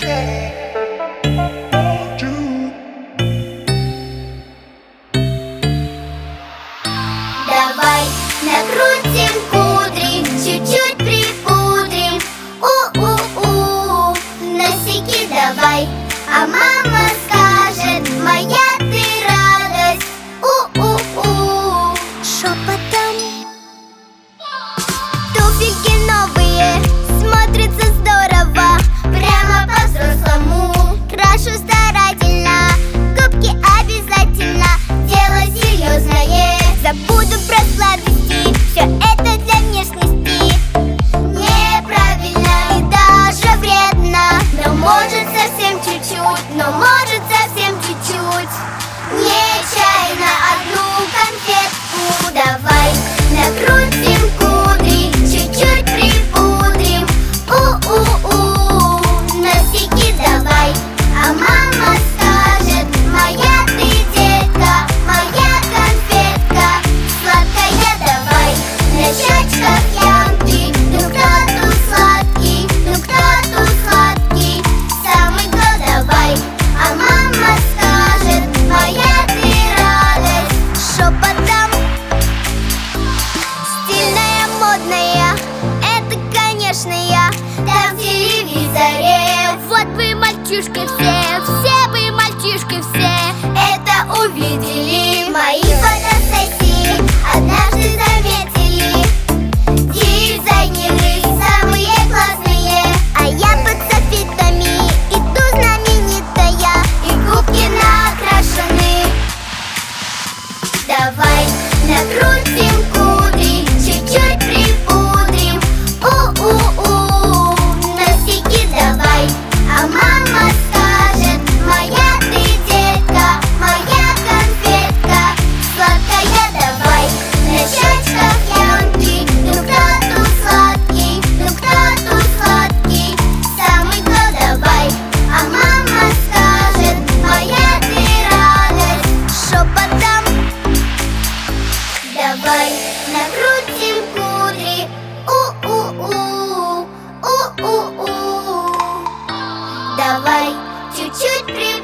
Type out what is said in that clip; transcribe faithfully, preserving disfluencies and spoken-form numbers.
Давай накрутим кудри, чуть-чуть припудрим. У-у-у, носики давай, а мама скажет: моя ты радость. У-у-у. Шепотом. Туфельки новые, смотрится здорово, прямо по-взрослому. Крашу старательно, губки обязательно, дело серьезное. Забуду про сладости, все это для внешности. Неправильно и даже вредно, но может совсем чуть-чуть, но может совсем чуть-чуть. Нечаянно одну конфетку. Давай накрутим кудри, чуть-чуть припудрим. У-у-у, носики давай, а мама скажет: моя ты детка, моя конфетка. Сладкая давай, на щечках ямки. Ну кто тут сладкий, ну кто тут сладкий? Самый кто давай, а мама скажет: моя ты радость. Шепотом. Стильная, модная, это, конечно, я. Там в телевизоре. Вот вы, мальчишки все, все вы, мальчишки все, это увидели. Мои фотосессии однажды заметили. Дизайнеры самые классные, а я под софитами иду знаменитая, и губки накрашены. Давай накрутим кудри, чуть-чуть припудрим. У-у-у, носики давай, а мама скажет: моя ты детка, моя конфетка. Сладкая давай, на щечках ямки. Ну кто тут сладкий, ну кто тут сладкий? Самый кто давай, а мама скажет: моя ты радость. Шепотом. Давай накрутим кудри. У-у-у, у-у-у. Давай чуть-чуть при